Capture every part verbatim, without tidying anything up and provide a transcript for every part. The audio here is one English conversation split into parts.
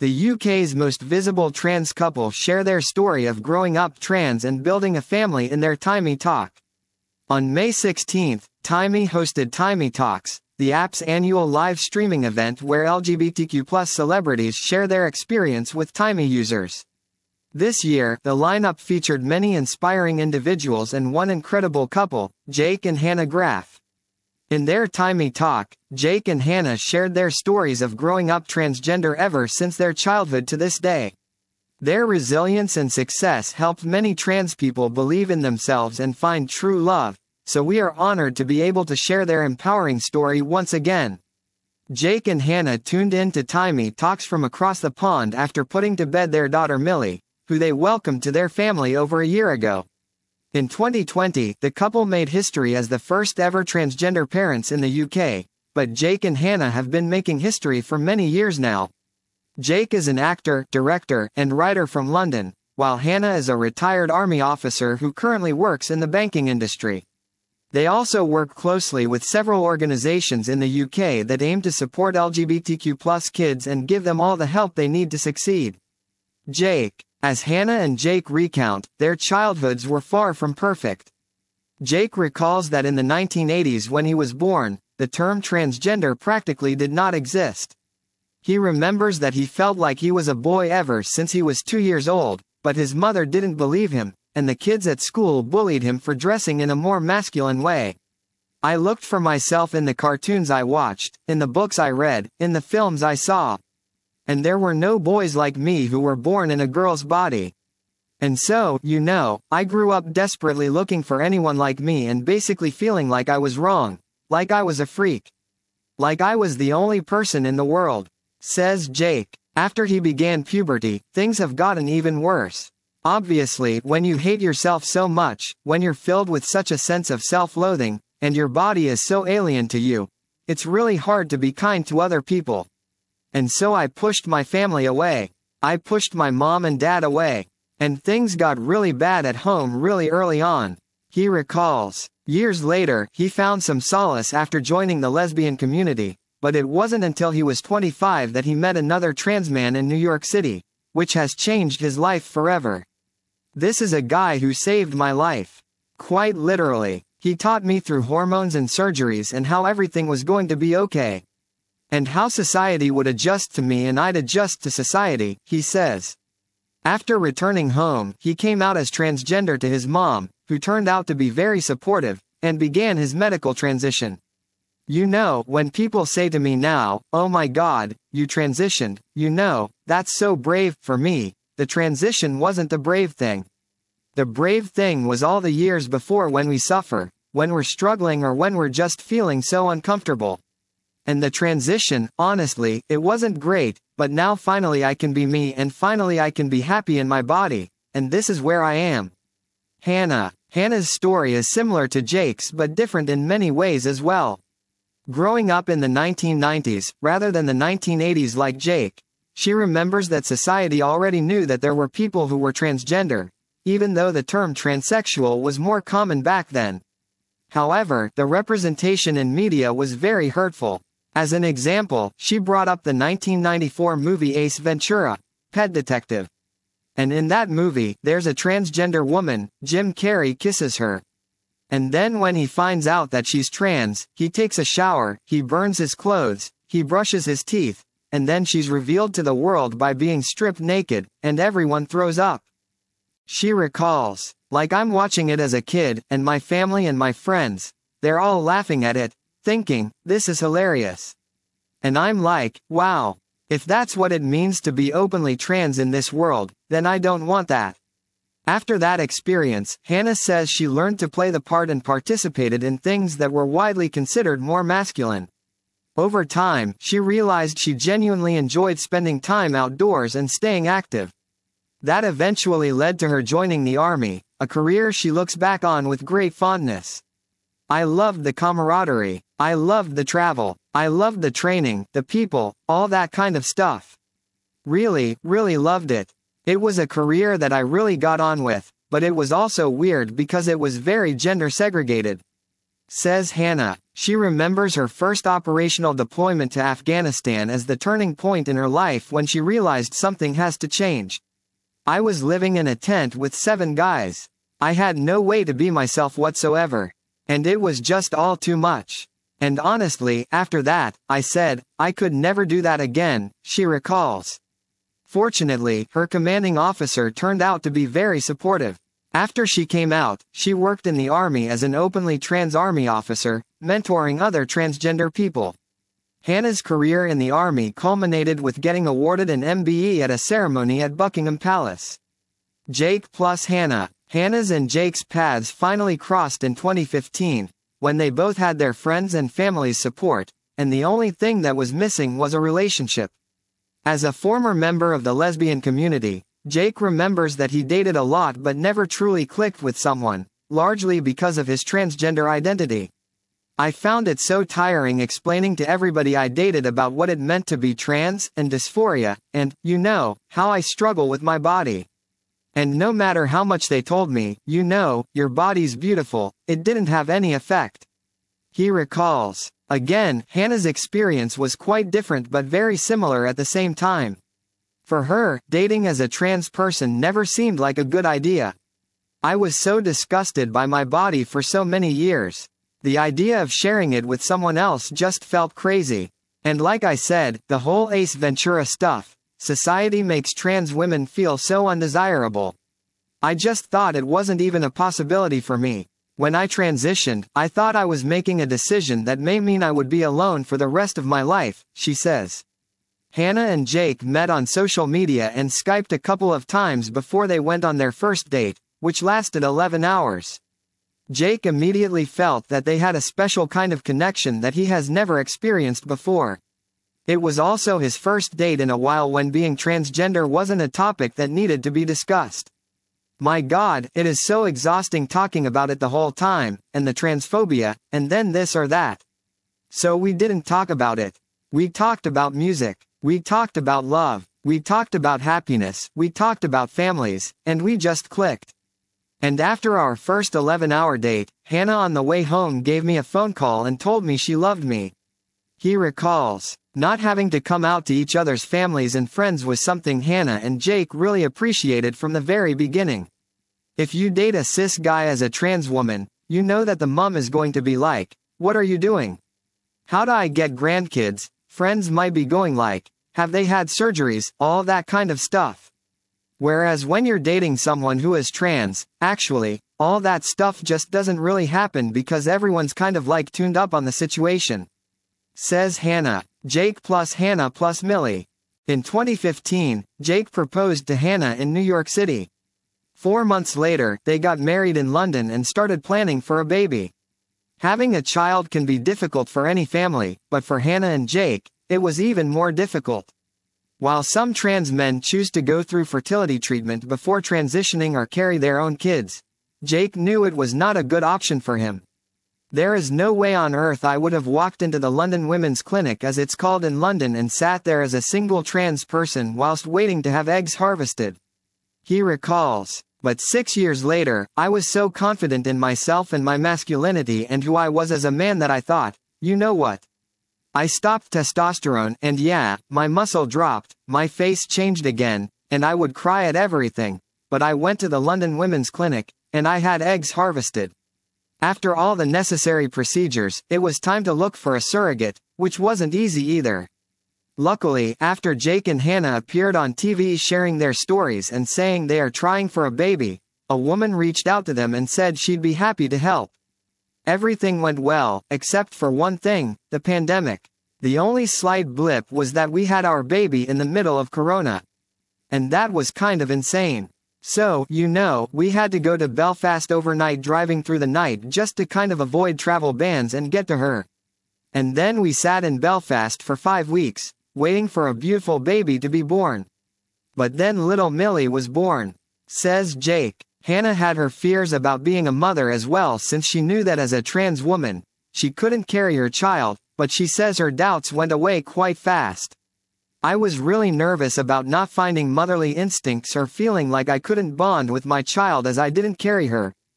The U K's most visible trans couple share their story of growing up trans and building a family in their Timey Talk. On May sixteenth, Timey hosted Timey Talks, the app's annual live streaming event where L G B T Q plus celebrities share their experience with Timey users. This year, the lineup featured many inspiring individuals and one incredible couple, Jake and Hannah Graff. In their Timey Talk, Jake and Hannah shared their stories of growing up transgender ever since their childhood to this day. Their resilience and success helped many trans people believe in themselves and find true love, so we are honored to be able to share their empowering story once again. Jake and Hannah tuned in to Timey Talks from across the pond after putting to bed their daughter Millie, who they welcomed to their family over a year ago. In twenty twenty, the couple made history as the first ever transgender parents in the U K, but Jake and Hannah have been making history for many years now. Jake is an actor, director, and writer from London, while Hannah is a retired army officer who currently works in the banking industry. They also work closely with several organizations in the U K that aim to support L G B T Q plus kids and give them all the help they need to succeed. Jake. As Hannah and Jake recount, their childhoods were far from perfect. Jake recalls that in the nineteen eighties when he was born, the term transgender practically did not exist. He remembers that he felt like he was a boy ever since he was two years old, but his mother didn't believe him, and the kids at school bullied him for dressing in a more masculine way. I looked for myself in the cartoons I watched, in the books I read, in the films I saw. And there were no boys like me who were born in a girl's body. And so, you know, I grew up desperately looking for anyone like me and basically feeling like I was wrong, like I was a freak. Like I was the only person in the world, says Jake. After he began puberty, things have gotten even worse. Obviously, when you hate yourself so much, when you're filled with such a sense of self-loathing, and your body is so alien to you, it's really hard to be kind to other people. And so I pushed my family away. I pushed my mom and dad away. And things got really bad at home really early on. He recalls. Years later, he found some solace after joining the lesbian community, but it wasn't until he was twenty-five that he met another trans man in New York City, which has changed his life forever. This is a guy who saved my life. Quite literally. He taught me through hormones and surgeries and how everything was going to be okay. And how society would adjust to me and I'd adjust to society, he says. After returning home, he came out as transgender to his mom, who turned out to be very supportive, and began his medical transition. You know, when people say to me now, "Oh my God, you transitioned," you know, that's so brave. For me, the transition wasn't the brave thing. The brave thing was all the years before when we suffer, when we're struggling or when we're just feeling so uncomfortable. And the transition, honestly, it wasn't great, but now finally I can be me and finally I can be happy in my body, and this is where I am. Hannah. Hannah's story is similar to Jake's but different in many ways as well. Growing up in the nineteen nineties, rather than the nineteen eighties like Jake, she remembers that society already knew that there were people who were transgender, even though the term transsexual was more common back then. However, the representation in media was very hurtful. As an example, she brought up the nineteen ninety-four movie Ace Ventura, Pet Detective. And in that movie, there's a transgender woman, Jim Carrey kisses her. And then when he finds out that she's trans, he takes a shower, he burns his clothes, he brushes his teeth, and then she's revealed to the world by being stripped naked, and everyone throws up. She recalls, like I'm watching it as a kid, and my family and my friends, they're all laughing at it, thinking, this is hilarious. And I'm like, wow. If that's what it means to be openly trans in this world, then I don't want that. After that experience, Hannah says she learned to play the part and participated in things that were widely considered more masculine. Over time, she realized she genuinely enjoyed spending time outdoors and staying active. That eventually led to her joining the army, a career she looks back on with great fondness. I loved the camaraderie, I loved the travel, I loved the training, the people, all that kind of stuff. Really, really loved it. It was a career that I really got on with, but it was also weird because it was very gender segregated. says Hannah. She remembers her first operational deployment to Afghanistan as the turning point in her life when she realized something has to change. I was living in a tent with seven guys. I had no way to be myself whatsoever. And it was just all too much. And honestly, after that, I said, I could never do that again, she recalls. Fortunately, her commanding officer turned out to be very supportive. After she came out, she worked in the Army as an openly trans Army officer, mentoring other transgender people. Hannah's career in the Army culminated with getting awarded an M B E at a ceremony at Buckingham Palace. Jake plus Hannah. Hannah's and Jake's paths finally crossed in twenty fifteen, when they both had their friends' and family's support, and the only thing that was missing was a relationship. As a former member of the lesbian community, Jake remembers that he dated a lot but never truly clicked with someone, largely because of his transgender identity. I found it so tiring explaining to everybody I dated about what it meant to be trans, and dysphoria, and, you know, how I struggle with my body. And no matter how much they told me, you know, your body's beautiful, it didn't have any effect. He recalls. Again, Hannah's experience was quite different but very similar at the same time. For her, dating as a trans person never seemed like a good idea. I was so disgusted by my body for so many years. The idea of sharing it with someone else just felt crazy. And like I said, the whole Ace Ventura stuff, society makes trans women feel so undesirable. I just thought it wasn't even a possibility for me. When I transitioned, I thought I was making a decision that may mean I would be alone for the rest of my life, she says. Hannah and Jake met on social media and Skyped a couple of times before they went on their first date, which lasted eleven hours. Jake immediately felt that they had a special kind of connection that he has never experienced before. It was also his first date in a while when being transgender wasn't a topic that needed to be discussed. My God, it is so exhausting talking about it the whole time, and the transphobia, and then this or that. So we didn't talk about it. We talked about music. We talked about love. We talked about happiness. We talked about families, and we just clicked. And after our first eleven-hour date, Hannah on the way home gave me a phone call and told me she loved me. He recalls. Not having to come out to each other's families and friends was something Hannah and Jake really appreciated from the very beginning. If you date a cis guy as a trans woman, you know that the mom is going to be like, "What are you doing? How do I get grandkids?" Friends might be going like, "Have they had surgeries?" All that kind of stuff. Whereas when you're dating someone who is trans, actually, all that stuff just doesn't really happen because everyone's kind of like tuned up on the situation. Says Hannah. Jake plus Hannah plus Millie. In twenty fifteen, Jake proposed to Hannah in New York City. Four months later, they got married in London and started planning for a baby. Having a child can be difficult for any family, but for Hannah and Jake, it was even more difficult. While some trans men choose to go through fertility treatment before transitioning or carry their own kids, Jake knew it was not a good option for him. There is no way on earth I would have walked into the London Women's Clinic as it's called in London and sat there as a single trans person whilst waiting to have eggs harvested. He recalls. But six years later, I was so confident in myself and my masculinity and who I was as a man that I thought, you know what? I stopped testosterone and yeah, my muscle dropped, my face changed again, and I would cry at everything, but I went to the London Women's Clinic, and I had eggs harvested. After all the necessary procedures, it was time to look for a surrogate, which wasn't easy either. Luckily, after Jake and Hannah appeared on T V sharing their stories and saying they are trying for a baby, a woman reached out to them and said she'd be happy to help. Everything went well, except for one thing, the pandemic. The only slight blip was that we had our baby in the middle of Corona. And that was kind of insane. So, you know, we had to go to Belfast overnight driving through the night just to kind of avoid travel bans and get to her. And then we sat in Belfast for five weeks, waiting for a beautiful baby to be born. But then little Millie was born. Says Jake. Hannah had her fears about being a mother as well since she knew that as a trans woman, she couldn't carry her child, but she says her doubts went away quite fast. I was really nervous about not finding motherly instincts or feeling like I couldn't bond with my child as I didn't carry her,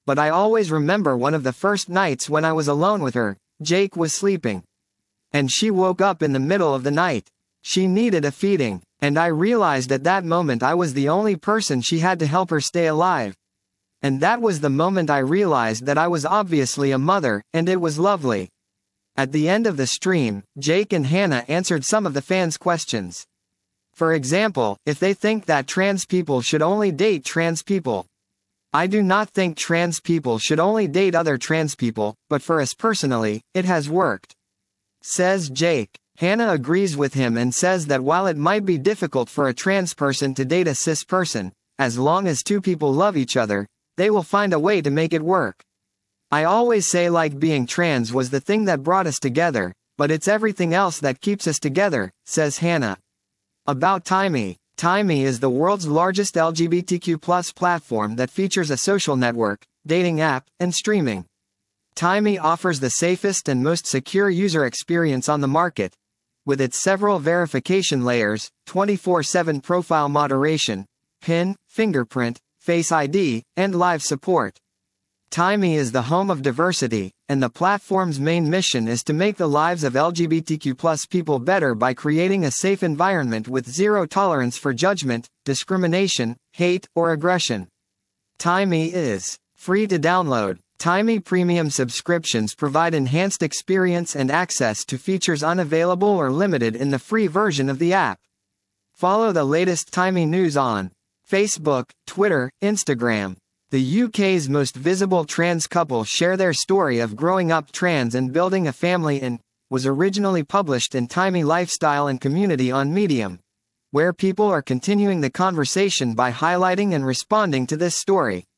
But I always remember one of the first nights when I was alone with her. Jake was sleeping. And she woke up in the middle of the night. She needed a feeding, and I realized at that moment I was the only person she had to help her stay alive. And that was the moment I realized that I was obviously a mother, and it was lovely. At the end of the stream, Jake and Hannah answered some of the fans' questions. For example, if they think that trans people should only date trans people. I do not think trans people should only date other trans people, but for us personally, it has worked. Says Jake. Hannah agrees with him and says that while it might be difficult for a trans person to date a cis person, as long as two people love each other, they will find a way to make it work. I always say like being trans was the thing that brought us together, but it's everything else that keeps us together, says Hannah. About Timey. Timey is the world's largest L G B T Q plus platform that features a social network, dating app, and streaming. Timey offers the safest and most secure user experience on the market, with its several verification layers, twenty-four seven profile moderation, PIN, fingerprint, Face I D, and live support. Timey is the home of diversity, and the platform's main mission is to make the lives of L G B T Q plus people better by creating a safe environment with zero tolerance for judgment, discrimination, hate, or aggression. Timey is free to download. Timey Premium subscriptions provide enhanced experience and access to features unavailable or limited in the free version of the app. Follow the latest Timey news on Facebook, Twitter, Instagram. The U K's most visible trans couple share their story of growing up trans and building a family in, was originally published in Timey Lifestyle and Community on Medium, where people are continuing the conversation by highlighting and responding to this story.